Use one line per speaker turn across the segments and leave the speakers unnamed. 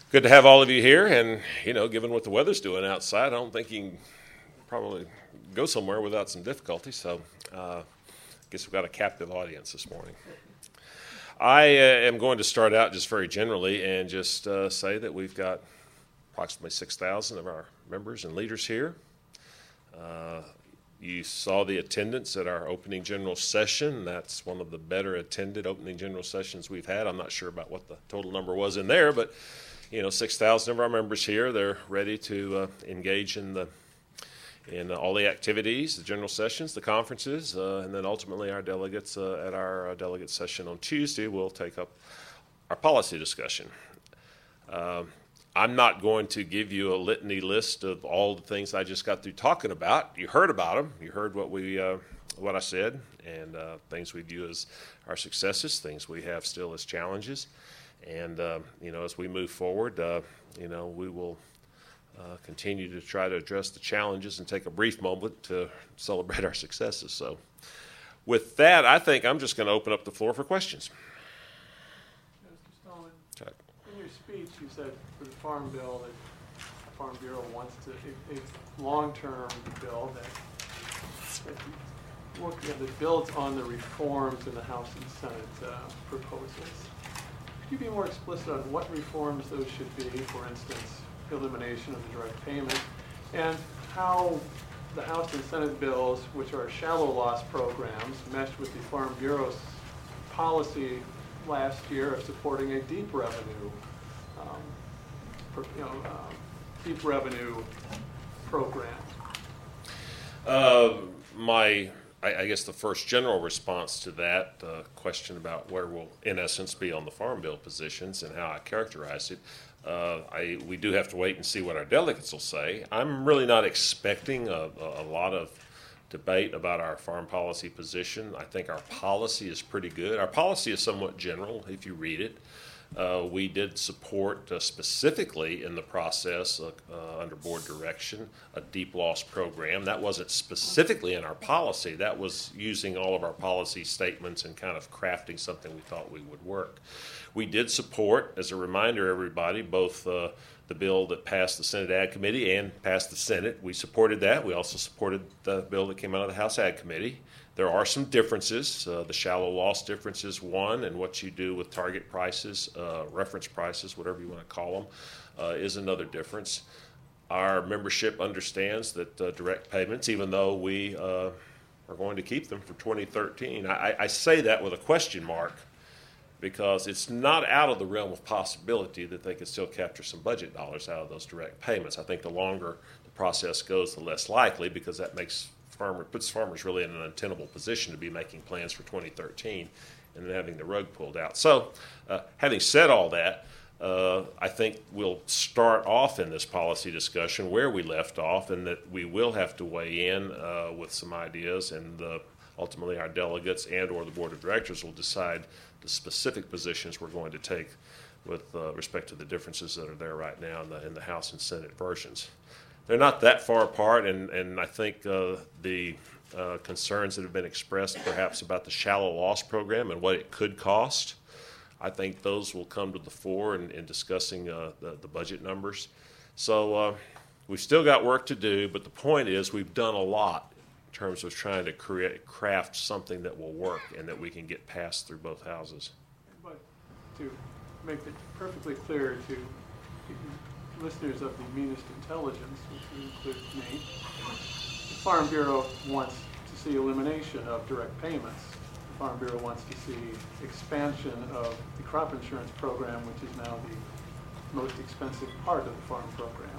Good to have all of you here, and given what the weather's doing outside, I don't think you can probably go somewhere without some difficulty. So, I guess we've got a captive audience this morning. I am going to start out just very generally and just say that we've got approximately 6,000 of our members and leaders here. You saw the attendance at our opening general session. That's one of the better attended opening general sessions we've had. I'm not sure about what the total number was in there, but 6,000 of our members here. They're ready to engage in all the activities, the general sessions, the conferences, and then ultimately our delegates at our delegate session on Tuesday will take up our policy discussion. I'm not going to give you a litany list of all the things I just got through talking about. You heard about them. You heard what I said, and things we view as our successes, things we have still as challenges. And, as we move forward, we will continue to try to address the challenges and take a brief moment to celebrate our successes. So with that, I think I'm just going to open up the floor for questions.
Mr. Stallman, okay. In your speech, you said for the Farm Bill that the Farm Bureau wants a long-term bill that builds on the reforms in the House and Senate proposals. Could you be more explicit on what reforms those should be, for instance, elimination of the direct payment, and how the House and Senate bills, which are shallow loss programs, meshed with the Farm Bureau's policy last year of supporting a deep revenue program?
I guess the first general response to that question about where we'll, in essence, be on the Farm Bill positions and how I characterize it, we do have to wait and see what our delegates will say. I'm really not expecting a lot of debate about our farm policy position. I think our policy is pretty good. Our policy is somewhat general if you read it. We did support specifically in the process under board direction a deep loss program. That wasn't specifically in our policy. That was using all of our policy statements and kind of crafting something we thought would work. We did support, as a reminder, everybody, both the bill that passed the Senate Ag Committee and passed the Senate. We supported that. We also supported the bill that came out of the House Ag Committee. There are some differences. The shallow loss difference is one, and what you do with target prices, reference prices, whatever you want to call them, is another difference. Our membership understands that direct payments, even though we are going to keep them for 2013, I say that with a question mark because it's not out of the realm of possibility that they could still capture some budget dollars out of those direct payments. I think the longer the process goes, the less likely, because that puts farmers really in an untenable position to be making plans for 2013 and then having the rug pulled out. So having said all that, I think we'll start off in this policy discussion where we left off, and that we will have to weigh in with some ideas, and ultimately our delegates and or the board of directors will decide the specific positions we're going to take with respect to the differences that are there right now in the House and Senate versions. They're not that far apart, and I think the concerns that have been expressed perhaps about the shallow loss program and what it could cost, I think those will come to the fore in discussing the budget numbers. So we've still got work to do, but the point is we've done a lot in terms of trying to craft something that will work and that we can get passed through both houses.
But to make it perfectly clear to listeners of the meanest intelligence, which includes me, the Farm Bureau wants to see elimination of direct payments. The Farm Bureau wants to see expansion of the crop insurance program, which is now the most expensive part of the farm program.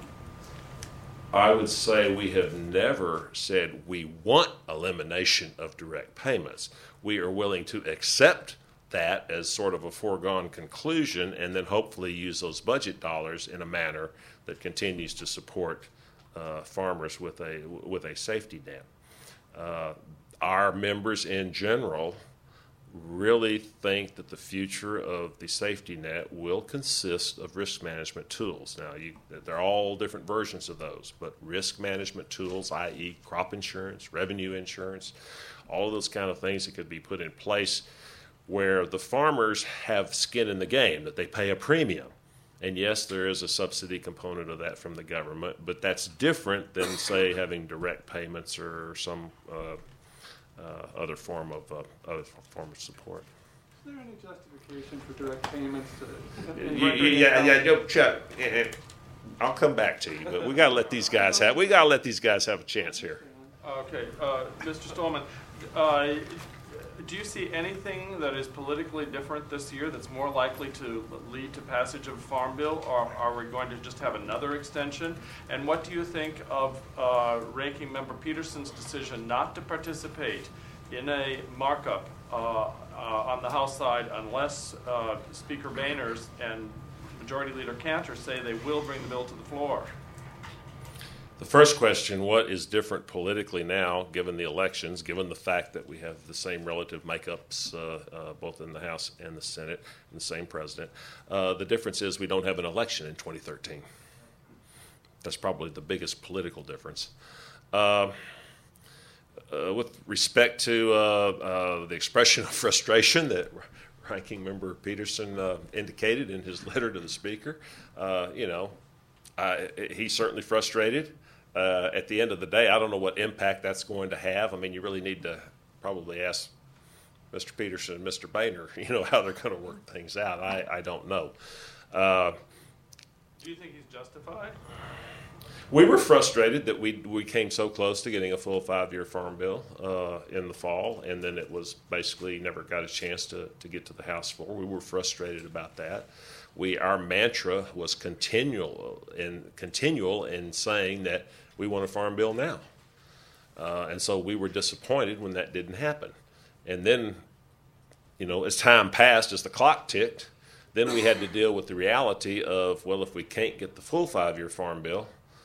I would say we have never said we want elimination of direct payments. We are willing to accept that as sort of a foregone conclusion and then hopefully use those budget dollars in a manner that continues to support farmers with a safety net. Our members in general really think that the future of the safety net will consist of risk management tools. Now, there are all different versions of those, but risk management tools, i.e. crop insurance, revenue insurance, all of those kind of things that could be put in place where the farmers have skin in the game, that they pay a premium. And yes, there is a subsidy component of that from the government, but that's different than, say, having direct payments or some other form of support.
Is there any justification for direct payments?
Chuck. I'll come back to you, but we got to let these guys have a chance here.
Okay, Mr. Stallman, do you see anything that is politically different this year that's more likely to lead to passage of a farm bill, or are we going to just have another extension? And what do you think of Ranking Member Peterson's decision not to participate in a markup on the House side unless Speaker Boehners and Majority Leader Cantor say they will bring the bill to the floor?
The first question, what is different politically now, given the elections, given the fact that we have the same relative makeups both in the House and the Senate, and the same president? The difference is we don't have an election in 2013. That's probably the biggest political difference. With respect to the expression of frustration that Ranking Member Peterson indicated in his letter to the Speaker, he's certainly frustrated. At the end of the day, I don't know what impact that's going to have. I mean, you really need to probably ask Mr. Peterson and Mr. Boehner, how they're going to work things out. I don't know.
Do you think he's justified?
We were frustrated that we came so close to getting a full 5-year farm bill in the fall, and then it was basically never got a chance to get to the House floor. We were frustrated about that. Our mantra was continual in saying that we want a farm bill now. And so we were disappointed when that didn't happen. And then, as time passed, as the clock ticked, then we had to deal with the reality of, well, if we can't get the full 5-year farm bill,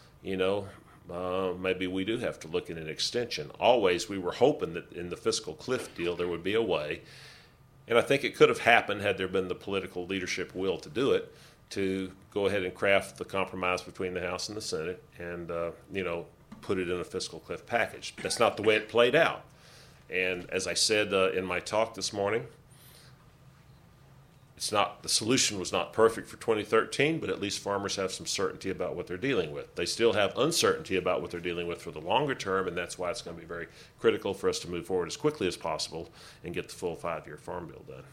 maybe we do have to look at an extension. Always we were hoping that in the fiscal cliff deal there would be a way, and I think it could have happened had there been the political leadership will to do it, to go ahead and craft the compromise between the House and the Senate and, put it in a fiscal cliff package. That's not the way it played out. And as I said in my talk this morning, the solution was not perfect for 2013, but at least farmers have some certainty about what they're dealing with. They still have uncertainty about what they're dealing with for the longer term, and that's why it's going to be very critical for us to move forward as quickly as possible and get the full 5-year farm bill done.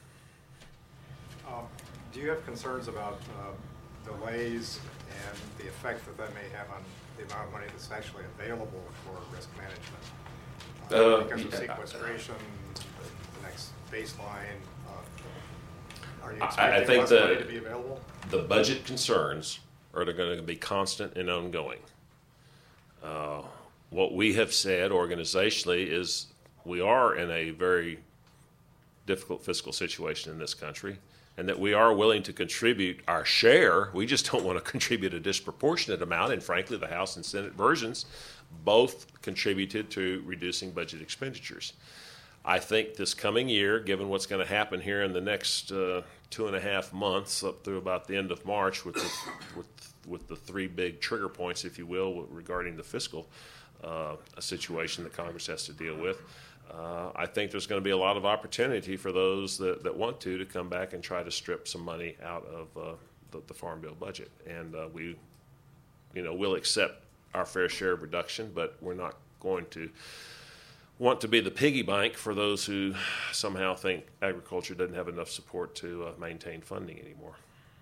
Do you have concerns about delays and the effect that may have on the amount of money that's actually available for risk management? Because of sequestration, the next baseline, are you expecting less money to be available?
The budget concerns are going to be constant and ongoing. What we have said organizationally is we are in a very difficult fiscal situation in this country, and that we are willing to contribute our share. We just don't want to contribute a disproportionate amount, and frankly, the House and Senate versions both contributed to reducing budget expenditures. I think this coming year, given what's going to happen here in the next 2.5 months up through about the end of March with the 3 big trigger points, if you will, regarding the fiscal situation that Congress has to deal with, I think there's going to be a lot of opportunity for those that want to come back and try to strip some money out of the Farm Bill budget. And we'll accept our fair share of reduction, but we're not going to want to be the piggy bank for those who somehow think agriculture doesn't have enough support to maintain funding anymore.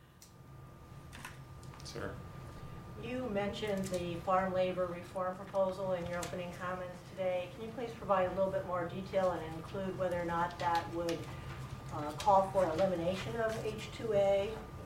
Sir?
You mentioned the farm labor reform proposal in your opening comments today. Can you please provide a little bit more detail and include whether or not that would call for elimination of H-2A?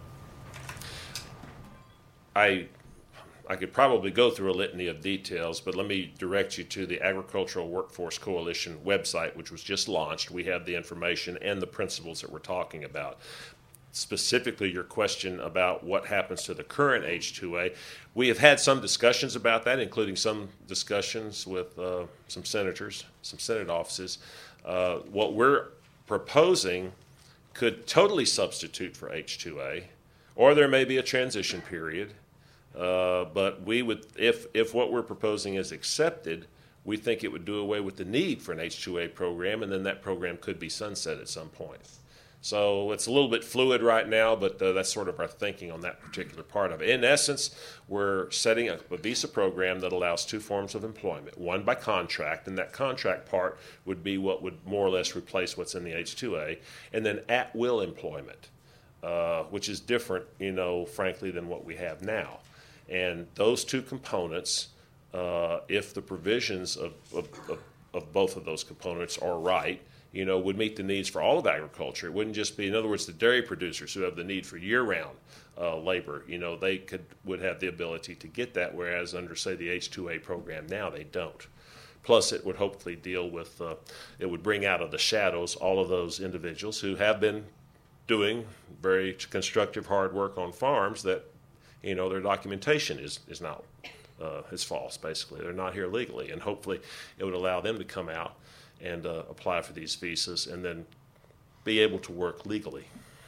I could probably go through a litany of details, but let me direct you to the Agricultural Workforce Coalition website, which was just launched. We have the information and the principles that we're talking about. Specifically, your question about what happens to the current H-2A, we have had some discussions about that, including some discussions with some senators, some Senate offices. What we're proposing could totally substitute for H-2A, or there may be a transition period. But we would, if what we're proposing is accepted, we think it would do away with the need for an H-2A program, and then that program could be sunset at some point. So it's a little bit fluid right now, but that's sort of our thinking on that particular part of it. In essence, we're setting up a visa program that allows two forms of employment, one by contract, and that contract part would be what would more or less replace what's in the H-2A, and then at-will employment, which is different, frankly, than what we have now. And those two components, if the provisions of both of those components are right, would meet the needs for all of agriculture. It wouldn't just be, in other words, the dairy producers who have the need for year-round labor. They would have the ability to get that, whereas under, say, the H-2A program now, they don't. Plus, it would hopefully deal with, it would bring out of the shadows all of those individuals who have been doing very constructive, hard work on farms that, their documentation is not, is false, basically. They're not here legally, and hopefully it would allow them to come out and apply for these visas and then be able to work legally.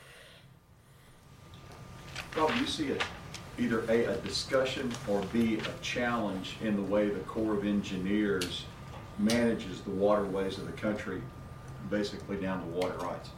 Rob, do you see it either a discussion or B, a challenge in the way the Corps of Engineers manages the waterways of the country, basically down to water rights?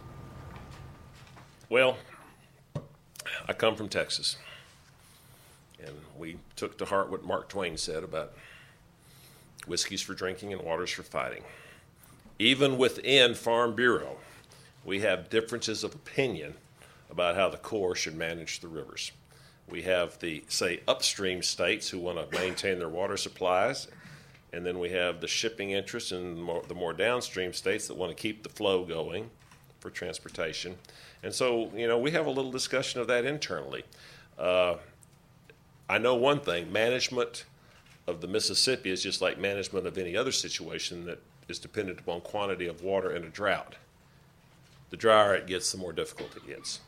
Well, I come from Texas, and we took to heart what Mark Twain said about whiskey's for drinking and water's for fighting. Even within Farm Bureau, we have differences of opinion about how the Corps should manage the rivers. We have the, say, upstream states who want to maintain their water supplies, and then we have the shipping interests in the more downstream states that want to keep the flow going for transportation. And so, we have a little discussion of that internally. I know one thing, management of the Mississippi is just like management of any other situation that is dependent upon quantity of water in a drought. The drier it gets, the more difficult it gets.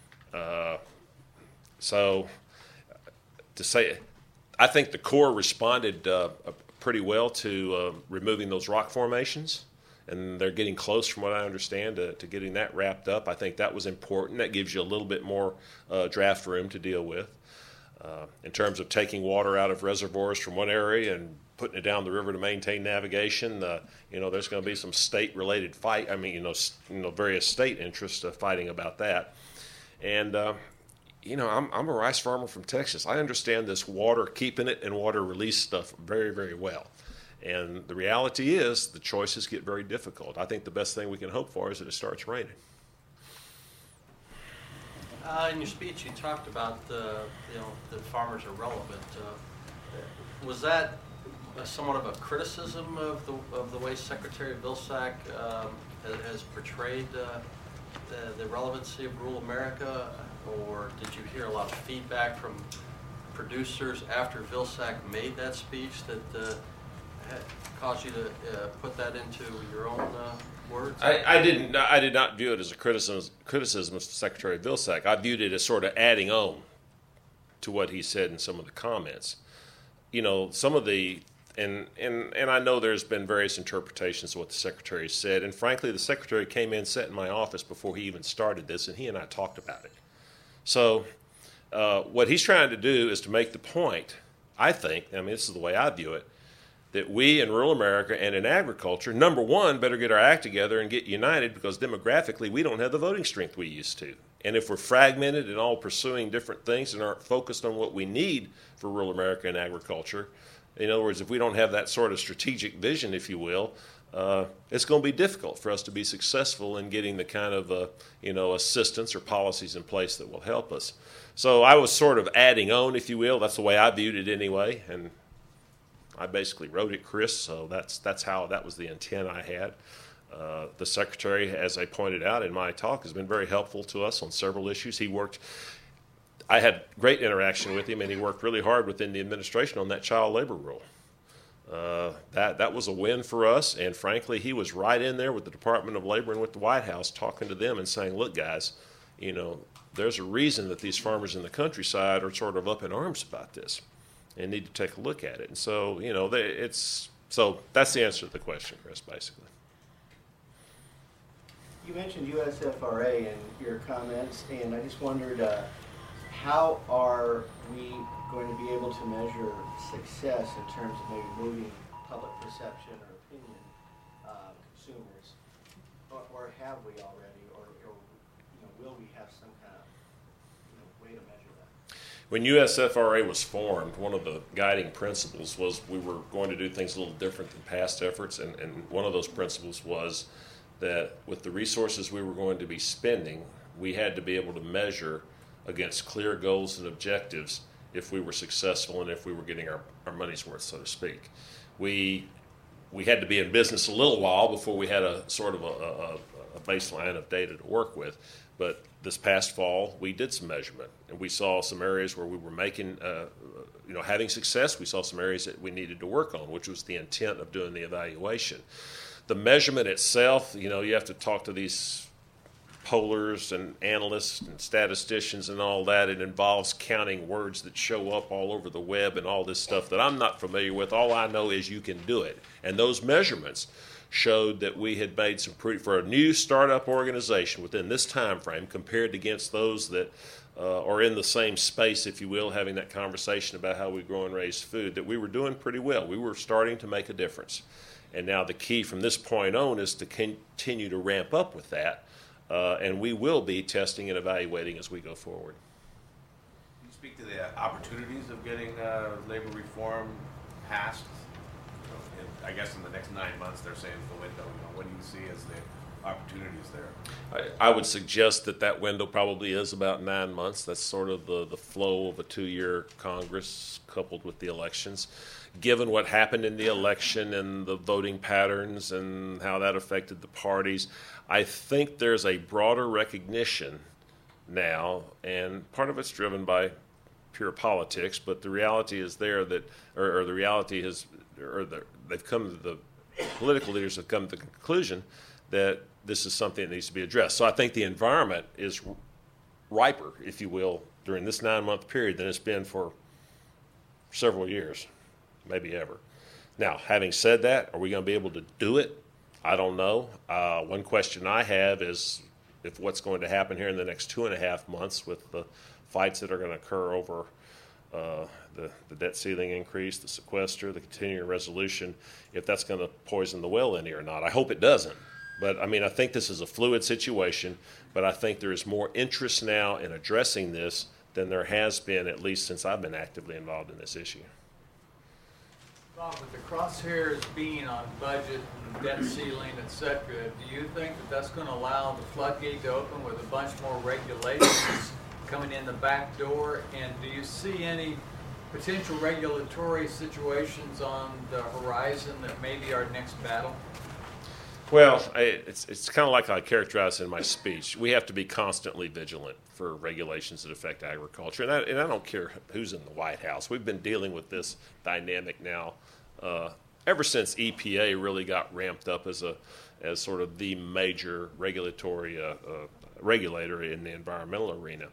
So to say, I think the Corps responded pretty well to removing those rock formations, and they're getting close, from what I understand, to getting that wrapped up. I think that was important. That gives you a little bit more draft room to deal with. In terms of taking water out of reservoirs from one area and putting it down the river to maintain navigation, there's going to be some state-related fight. Various state interests fighting about that. And I'm a rice farmer from Texas. I understand this water keeping it and water release stuff very, very well. And the reality is the choices get very difficult. I think the best thing we can hope for is that it starts raining.
In your speech, you talked about the farmers are relevant. Was that somewhat of a criticism of the way Secretary Vilsack has portrayed the relevancy of rural America, or did you hear a lot of feedback from producers after Vilsack made that speech that caused you to put that into your own words?
I did not view it as a criticism of Secretary Vilsack. I viewed it as sort of adding on to what he said in some of the comments. Some of the and I know there's been various interpretations of what the Secretary said, and frankly, the Secretary came in, sat in my office before he even started this, and he and I talked about it. So what he's trying to do is to make the point, I think, this is the way I view it, that we in rural America and in agriculture, number one, better get our act together and get united, because demographically we don't have the voting strength we used to. And if we're fragmented and all pursuing different things and aren't focused on what we need for rural America and agriculture, in other words, if we don't have that sort of strategic vision, if you will, it's going to be difficult for us to be successful in getting the kind of assistance or policies in place that will help us. So I was sort of adding on, if you will. That's the way I viewed it anyway, and I basically wrote it, Chris. So that was the intent I had. The Secretary, as I pointed out in my talk, has been very helpful to us on several issues. I had great interaction with him, and he worked really hard within the administration on that child labor rule. That was a win for us, and frankly, he was right in there with the Department of Labor and with the White House, talking to them and saying, look, guys, there's a reason that these farmers in the countryside are sort of up in arms about this and need to take a look at it. And so, so that's the answer to the question, Chris, basically.
You mentioned USFRA in your comments, and I just wondered, how are we going to be able to measure success in terms of maybe moving public perception or opinion consumers, or have we already, or
When USFRA was formed, one of the guiding principles was we were going to do things a little different than past efforts, and one of those principles was that with the resources we were going to be spending, we had to be able to measure against clear goals and objectives if we were successful and if we were getting our money's worth, so to speak. We had to be in business a little while before we had a sort of a baseline of data to work with. But this past fall, we did some measurement, and we saw some areas where we were making, having success. We saw some areas that we needed to work on, which was the intent of doing the evaluation. The measurement itself, you have to talk to these pollers and analysts and statisticians and all that. It involves counting words that show up all over the web and all this stuff that I'm not familiar with. All I know is you can do it. And those measurements showed that we had made some for a new startup organization within this time frame compared against those that are in the same space, if you will, having that conversation about how we grow and raise food, that we were doing pretty well. We were starting to make a difference. And now the key from this point on is to continue to ramp up with that. And we will be testing and evaluating as we go forward.
Can you speak to the opportunities of getting labor reform passed? I guess in the next 9 months, they're saying the window. What do you see as the opportunities there?
I would suggest that window probably is about 9 months. That's sort of the flow of a 2-year Congress coupled with the elections. Given what happened in the election and the voting patterns and how that affected the parties, I think there's a broader recognition now, and part of it's driven by pure politics, but the reality is there that, or the reality is, they've come to the political leaders have come to the conclusion that this is something that needs to be addressed. So I think the environment is riper, if you will, during this 9-month period than it's been for several years, maybe ever. Now, having said that, are we going to be able to do it? I don't know. One question I have is if what's going to happen here in the next 2.5 months with the fights that are going to occur over the debt ceiling increase, the sequester, the continuing resolution, if that's going to poison the well any or not. I hope it doesn't. But, I think this is a fluid situation, but I think there is more interest now in addressing this than there has been, at least since I've been actively involved in this issue.
Bob, with the crosshairs being on budget and debt ceiling, et cetera, do you think that that's going to allow the floodgate to open with a bunch more regulations coming in the back door? And do you see any potential regulatory situations on the horizon that may be our next battle?
Well, it's kind of like I characterized in my speech. We have to be constantly vigilant for regulations that affect agriculture. And I don't care who's in the White House. We've been dealing with this dynamic now ever since EPA really got ramped up as sort of the major regulatory regulator in the environmental arena.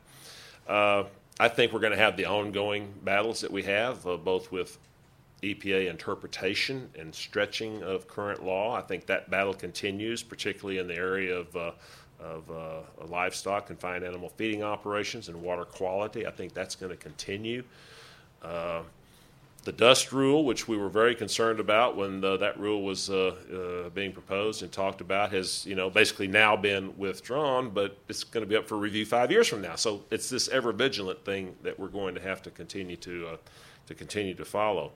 I think we're going to have the ongoing battles that we have, both with EPA interpretation and stretching of current law. I think that battle continues, particularly in the area of livestock, confined animal feeding operations, and water quality. I think that's going to continue. The dust rule, which we were very concerned about when that rule was being proposed and talked about, has basically now been withdrawn, but it's going to be up for review 5 years from now. So it's this ever vigilant thing that we're going to have to continue to follow.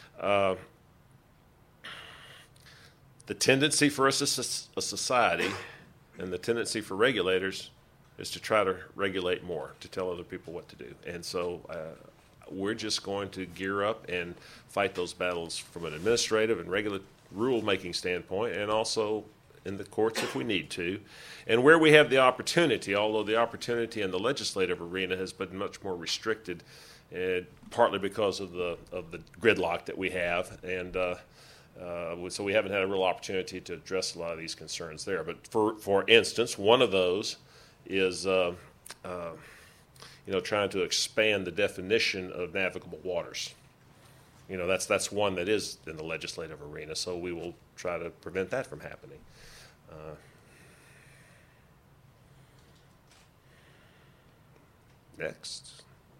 The tendency for us as a society and the tendency for regulators is to try to regulate more, to tell other people what to do. And so we're just going to gear up and fight those battles from an administrative and regular rule-making standpoint, and also in the courts if we need to. And where we have the opportunity, although the opportunity in the legislative arena has been much more restricted, partly because of the gridlock that we have, and so we haven't had a real opportunity to address a lot of these concerns there. But for instance, one of those is trying to expand the definition of navigable waters. That's one that is in the legislative arena, so we will try to prevent that from happening. Next.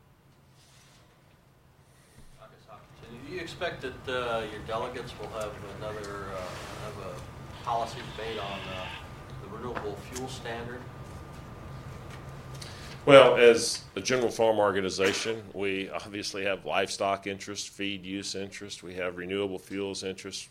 Do you expect that your delegates will have a policy debate on the renewable fuel standard?
Well, as a general farm organization, we obviously have livestock interest, feed use interest. We have renewable fuels interest,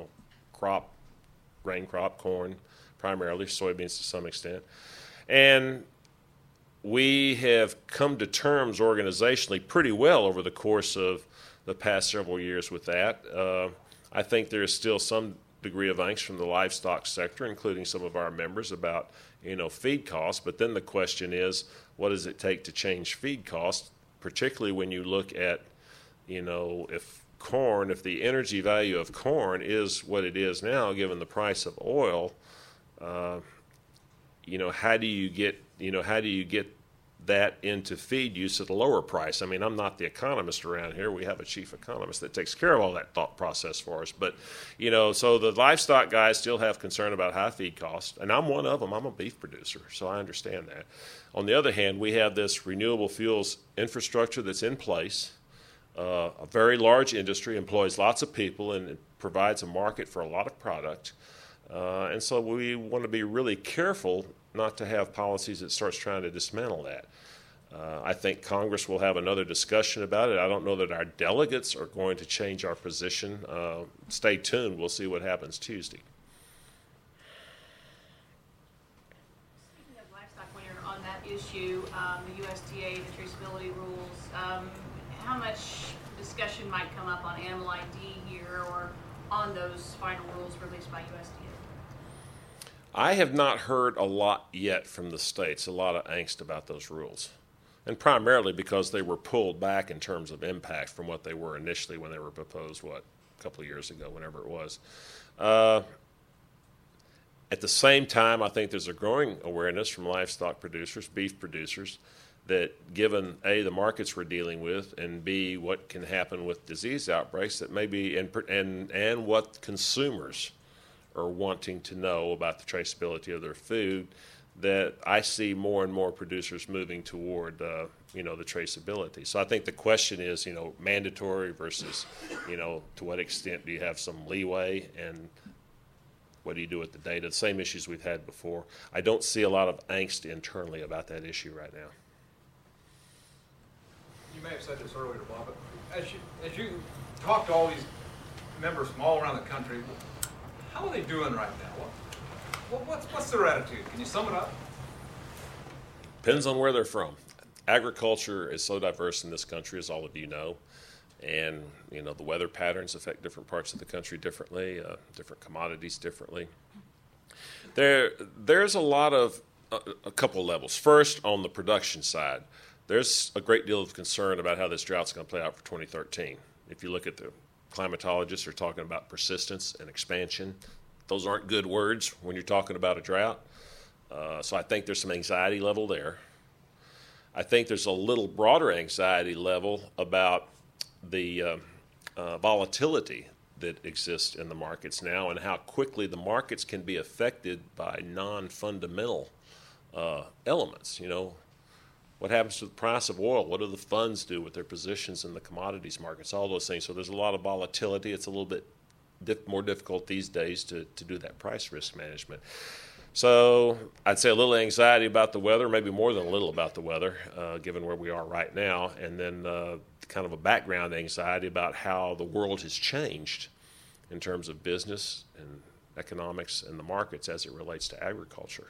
grain crop, corn, primarily, soybeans to some extent. And we have come to terms organizationally pretty well over the course of the past several years with that. I think there is still some degree of angst from the livestock sector, including some of our members, about feed costs. But then the question is, what does it take to change feed costs, particularly when you look at, if the energy value of corn is what it is now, given the price of oil, how do you get that into feed use at a lower price? I mean, I'm not the economist around here. We have a chief economist that takes care of all that thought process for us. But, so the livestock guys still have concern about high feed costs, and I'm one of them. I'm a beef producer, so I understand that. On the other hand, we have this renewable fuels infrastructure that's in place. A very large industry, employs lots of people, and it provides a market for a lot of product. And so we want to be really careful not to have policies that starts trying to dismantle that. I think Congress will have another discussion about it. I don't know that our delegates are going to change our position. Stay tuned. We'll see what happens Tuesday.
Speaking of livestock, when you're on that issue, the USDA, the traceability rules, how much discussion might come up on animal ID here or on those final rules released by USDA?
I have not heard a lot yet from the states, a lot of angst about those rules, and primarily because they were pulled back in terms of impact from what they were initially when they were proposed, a couple of years ago, whenever it was. At the same time, I think there's a growing awareness from livestock producers, beef producers, that given A, the markets we're dealing with, and B, what can happen with disease outbreaks, that maybe, and what consumers are wanting to know about the traceability of their food, that I see more and more producers moving toward, the traceability. So I think the question is, mandatory versus, to what extent do you have some leeway, and what do you do with the data? The same issues we've had before. I don't see a lot of angst internally about that issue right now.
You may have said this earlier, Bob, but as you talk to all these members from all around the country, how are they doing right now? What's their attitude? Can you sum it up?
Depends on where they're from. Agriculture is so diverse in this country, as all of you know, and the weather patterns affect different parts of the country differently, different commodities differently. There's a couple levels. First, on the production side, there's a great deal of concern about how this drought's going to play out for 2013. If you look at the climatologists are talking about persistence and expansion. Those aren't good words when you're talking about a drought. So I think there's some anxiety level there. I think there's a little broader anxiety level about the volatility that exists in the markets now, and how quickly the markets can be affected by non-fundamental elements. What happens to the price of oil? What do the funds do with their positions in the commodities markets? All those things. So there's a lot of volatility. It's a little bit more difficult these days to do that price risk management. So I'd say a little anxiety about the weather, maybe more than a little about the weather, given where we are right now, and then kind of a background anxiety about how the world has changed in terms of business and economics and the markets as it relates to agriculture.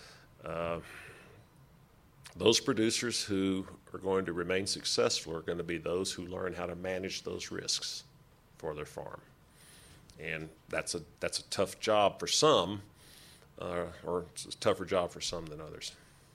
Those producers who are going to remain successful are going to be those who learn how to manage those risks for their farm. And that's a tough job for some, or it's a tougher job for some than others.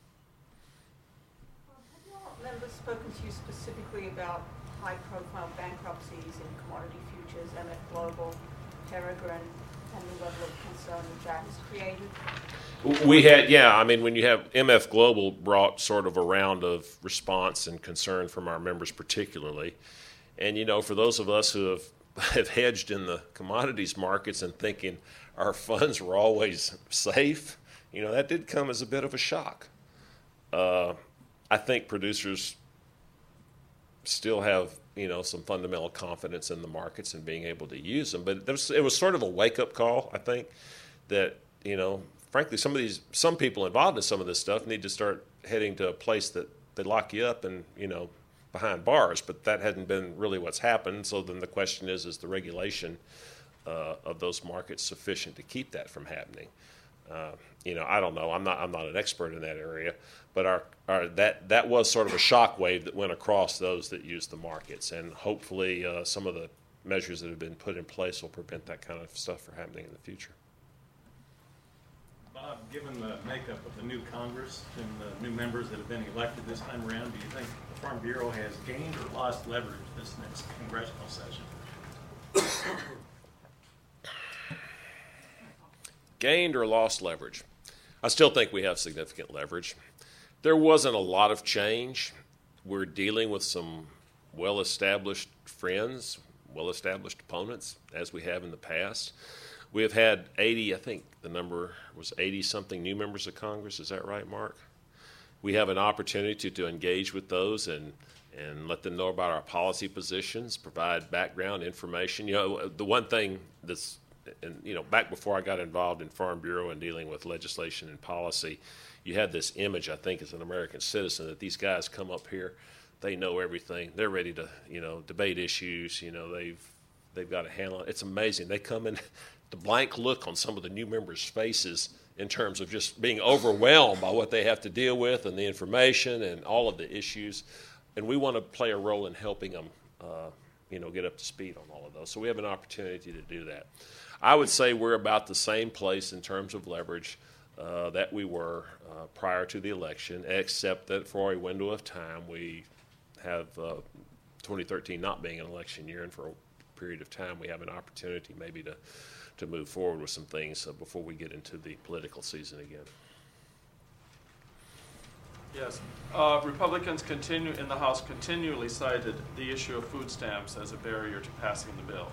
Have you all members spoken to you specifically about high-profile bankruptcies in commodity futures, MF Global, Peregrine, and the level of concern that has created?
We had, when you have MF Global brought sort of a round of response and concern from our members particularly. And, for those of us who have hedged in the commodities markets and thinking our funds were always safe, that did come as a bit of a shock. I think producers still have, some fundamental confidence in the markets and being able to use them. But it was sort of a wake-up call, I think, that, frankly, some people involved in some of this stuff need to start heading to a place that they lock you up and, behind bars, but that hadn't been really what's happened. So then the question is the regulation of those markets sufficient to keep that from happening? I don't know. I'm not an expert in that area, but that was sort of a shockwave that went across those that use the markets, and hopefully some of the measures that have been put in place will prevent that kind of stuff from happening in the future.
Bob, given the makeup of the new Congress and the new members that have been elected this time around, do you think the Farm Bureau has gained or lost leverage this next congressional session?
Gained or lost leverage? I still think we have significant leverage. There wasn't a lot of change. We're dealing with some well-established friends, well-established opponents, as we have in the past. We have had 80, I think the number was 80-something new members of Congress. Is that right, Mark? We have an opportunity to engage with those and let them know about our policy positions, provide background information. The one thing that's, back before I got involved in Farm Bureau and dealing with legislation and policy, you had this image, I think, as an American citizen, that these guys come up here, they know everything, they're ready to, debate issues, they've got to handle it. It's amazing. They come in, the blank look on some of the new members' faces in terms of just being overwhelmed by what they have to deal with and the information and all of the issues. And we want to play a role in helping them, get up to speed on all of those. So we have an opportunity to do that. I would say we're about the same place in terms of leverage that we were prior to the election, except that for a window of time we have 2013 not being an election year, and for a period of time we have an opportunity maybe to move forward with some things before we get into the political season again.
Yes. Republicans in the House continually cited the issue of food stamps as a barrier to passing the bill.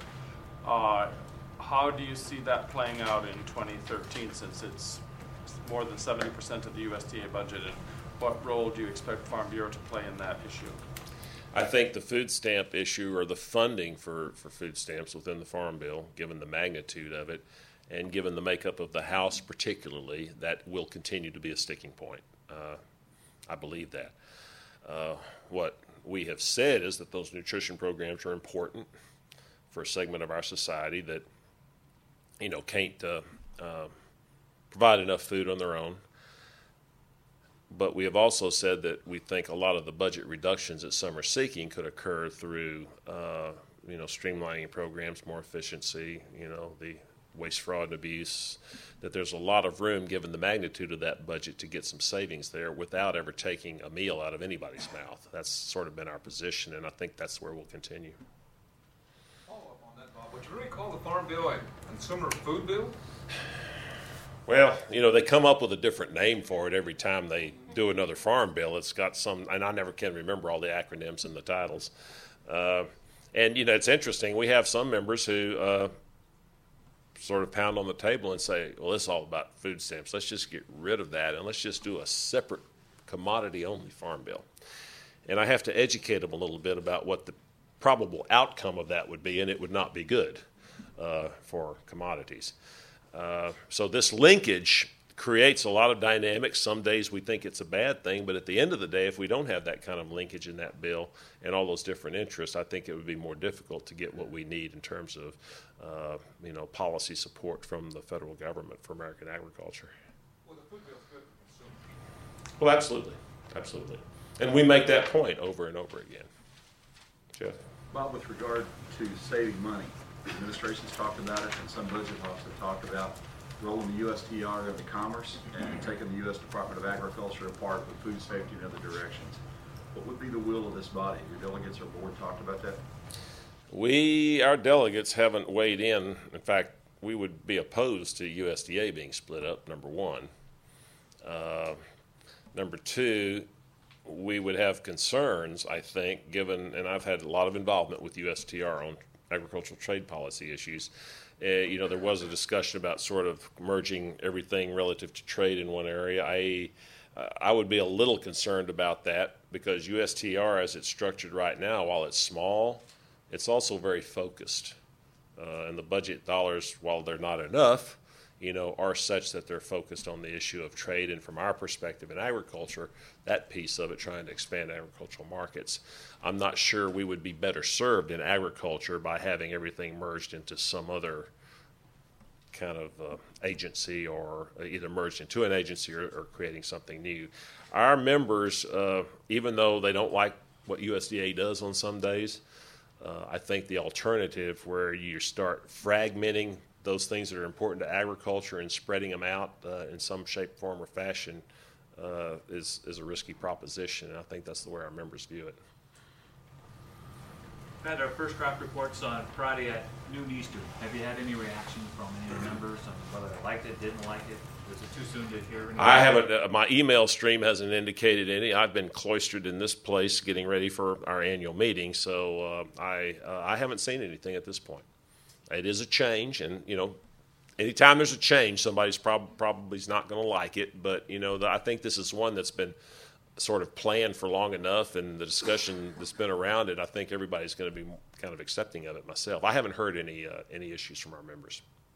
How do you see that playing out in 2013, since it's more than 70% of the USDA budget, and what role do you expect Farm Bureau to play in that issue?
I think the food stamp issue, or the funding for food stamps within the Farm Bill, given the magnitude of it and given the makeup of the House particularly, that will continue to be a sticking point. I believe that. What we have said is that those nutrition programs are important for a segment of our society that can't provide enough food on their own. But we have also said that we think a lot of the budget reductions that some are seeking could occur through, streamlining programs, more efficiency, the waste, fraud, and abuse, that there's a lot of room, given the magnitude of that budget, to get some savings there without ever taking a meal out of anybody's mouth. That's sort of been our position, and I think that's where we'll continue.
Follow-up on that, Bob. Would you really call the Farm Bill a consumer food bill?
Well, they come up with a different name for it every time they do another farm bill. It's got some, and I never can remember all the acronyms and the titles. And, it's interesting. We have some members who sort of pound on the table and say, well, it's all about food stamps. Let's just get rid of that, and let's just do a separate commodity-only farm bill. And I have to educate them a little bit about what the probable outcome of that would be, and it would not be good for commodities. So this linkage creates a lot of dynamics. Some days we think it's a bad thing, but at the end of the day, if we don't have that kind of linkage in that bill and all those different interests, I think it would be more difficult to get what we need in terms of, policy support from the federal government for American agriculture.
Well, the food bill's good for consumers.
Well, absolutely. Absolutely. And we make that point over and over again. Jeff?
Bob, with regard to saving money, the administration's talked about it, and some budget hawks have talked about rolling the USTR into Commerce and taking the U.S. Department of Agriculture apart with food safety in other directions. What would be the will of this body? Your delegates or board talked about that?
Our delegates haven't weighed in. In fact, we would be opposed to USDA being split up, number one. Number two, we would have concerns, I think, given, and I've had a lot of involvement with USTR on agricultural trade policy issues. There was a discussion about sort of merging everything relative to trade in one area. I would be a little concerned about that, because USTR, as it's structured right now, while it's small, it's also very focused. And the budget dollars, while they're not enough, are such that they're focused on the issue of trade, and from our perspective in agriculture, that piece of it, trying to expand agricultural markets. I'm not sure we would be better served in agriculture by having everything merged into some other kind of agency, or either merged into an agency or creating something new. Our members, even though they don't like what USDA does on some days, I think the alternative where you start fragmenting those things that are important to agriculture and spreading them out in some shape, form, or fashion is a risky proposition, and I think that's the way our members view it.
Had our first crop reports on Friday at noon Eastern. Have you had any reaction from any of the members on whether they liked it, didn't like it? Was it too soon to hear anything?
I haven't. My email stream hasn't indicated any. I've been cloistered in this place getting ready for our annual meeting, so I haven't seen anything at this point. It is a change, and anytime there's a change, somebody's probably not going to like it. But I think this is one that's been sort of planned for long enough, and the discussion that's been around it, I think everybody's going to be kind of accepting of it. Myself, I haven't heard any issues from our members.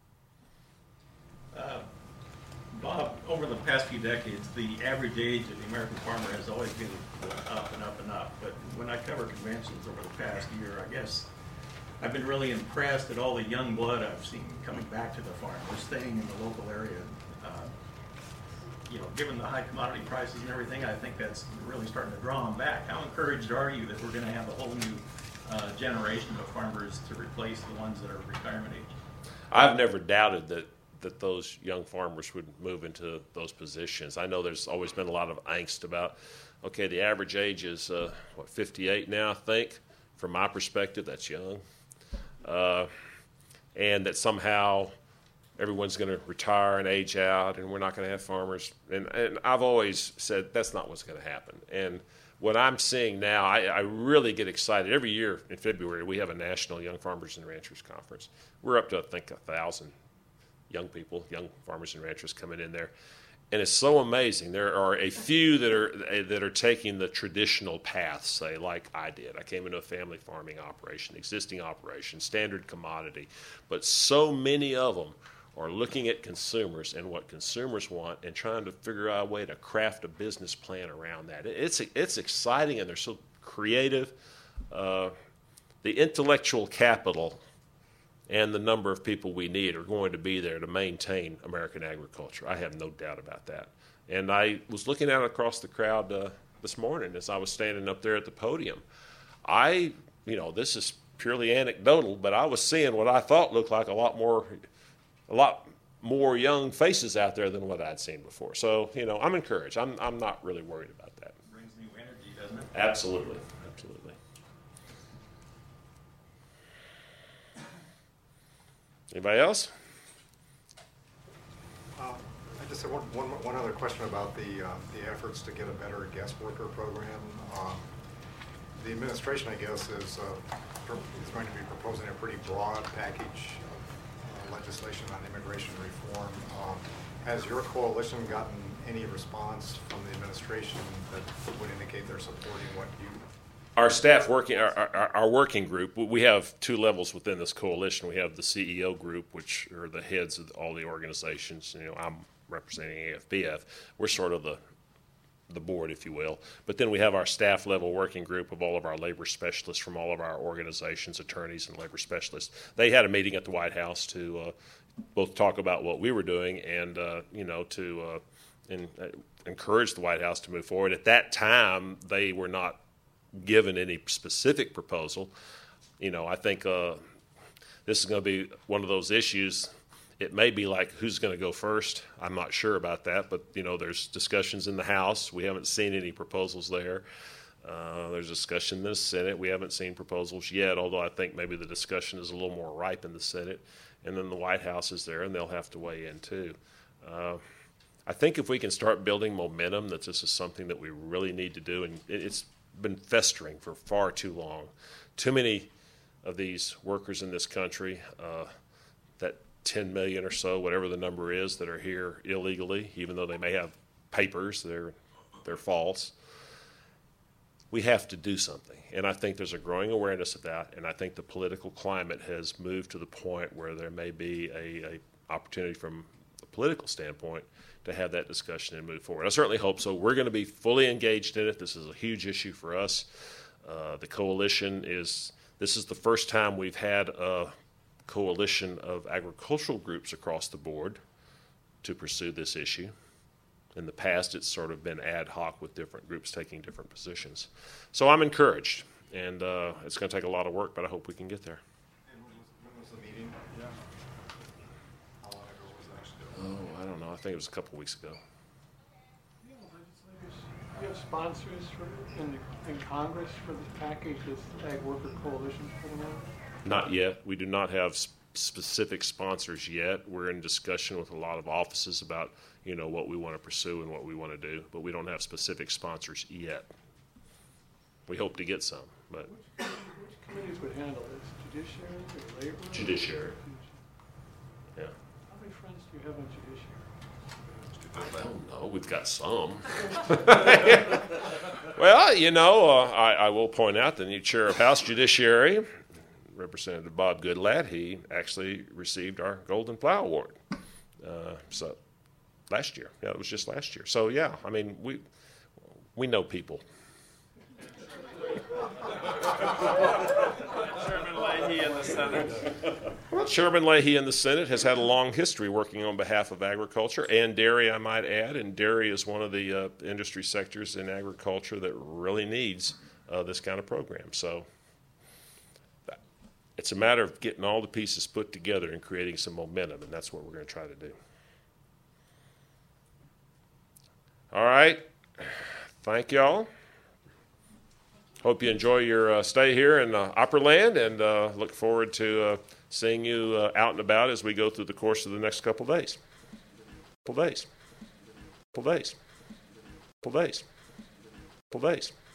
Bob, over the past few decades, the average age of the American farmer has always been going up and up and up. But when I cover conventions over the past year, I guess I've been really impressed at all the young blood I've seen coming back to the farm. They're staying in the local area. Given the high commodity prices and everything, I think that's really starting to draw them back. How encouraged are you that we're going to have a whole new generation of farmers to replace the ones that are retirement age?
I've never doubted that those young farmers would move into those positions. I know there's always been a lot of angst about, okay, the average age is, 58 now, I think. From my perspective, that's young. And that somehow everyone's going to retire and age out, and we're not going to have farmers. And I've always said that's not what's going to happen. And what I'm seeing now, I really get excited. Every year in February, we have a National Young Farmers and Ranchers Conference. We're up to, I think, 1,000 young people, young farmers and ranchers coming in there. And it's so amazing. There are a few that are taking the traditional path, say, like I did. I came into a family farming operation, existing operation, standard commodity. But so many of them are looking at consumers and what consumers want and trying to figure out a way to craft a business plan around that. It's exciting, and they're so creative. The intellectual capital and the number of people we need are going to be there to maintain American agriculture. I have no doubt about that. And I was looking out across the crowd this morning as I was standing up there at the podium. This is purely anecdotal, but I was seeing what I thought looked like a lot more young faces out there than what I'd seen before. So, I'm encouraged. I'm not really worried about that.
Brings new energy, doesn't it?
Absolutely. Anybody else?
I just have one other question about the efforts to get a better guest worker program. The administration, I guess, is going to be proposing a pretty broad package of legislation on immigration reform. Has your coalition gotten any response from the administration that would indicate they're supporting what you?
Our staff our working group, we have two levels within this coalition. We have the CEO group, which are the heads of all the organizations. I'm representing AFBF. We're sort of the board, if you will. But then we have our staff level working group of all of our labor specialists from all of our organizations, attorneys and labor specialists. They had a meeting at the White House to both talk about what we were doing and to encourage the White House to move forward. At that time, they were not given any specific proposal. I think this is going to be one of those issues. It may be like who's going to go first. I'm not sure about that, but there's discussions in the House. We haven't seen any proposals there. There's discussion in the Senate. We haven't seen proposals yet, although I think maybe the discussion is a little more ripe in the Senate. And then the White House is there, and they'll have to weigh in too. I think if we can start building momentum that this is something that we really need to do, and it's been festering for far too long. Too many of these workers in this country, that 10 million or so, whatever the number is, that are here illegally, even though they may have papers, they're false. We have to do something. And I think there's a growing awareness of that, and I think the political climate has moved to the point where there may be a opportunity from political standpoint to have that discussion and move forward. I certainly hope so. We're going to be fully engaged in it. This is a huge issue for us. The coalition this is the first time we've had a coalition of agricultural groups across the board to pursue this issue. In the past, it's sort of been ad hoc with different groups taking different positions. So I'm encouraged, and it's going to take a lot of work, but I hope we can get there.
And when was the meeting? Yeah. How long ago was that?
Oh, I don't know. I think it was a couple weeks ago.
Do you have sponsors in Congress for this package this Ag Worker Coalition's putting out?
Not yet. We do not have specific sponsors yet. We're in discussion with a lot of offices about, what we want to pursue and what we want to do, but we don't have specific sponsors yet. We hope to get some, but.
Which committees would handle this? Judiciary or labor?
Judiciary. Yeah.
How many friends do you have on judiciary?
I don't know. We've got some. Well, I will point out the new chair of House Judiciary, Representative Bob Goodlatte, he actually received our Golden Plow Award. So last year. Yeah, it was just last year. So, yeah, I mean, we know people.
Chairman Leahy in the Senate.
Well, Chairman Leahy in the Senate has had a long history working on behalf of agriculture and dairy, I might add. And dairy is one of the industry sectors in agriculture that really needs this kind of program. So it's a matter of getting all the pieces put together and creating some momentum, and that's what we're going to try to do. All right. Thank y'all. Hope you enjoy your stay here in Opryland, and look forward to seeing you out and about as we go through the course of the next couple days. Couple days.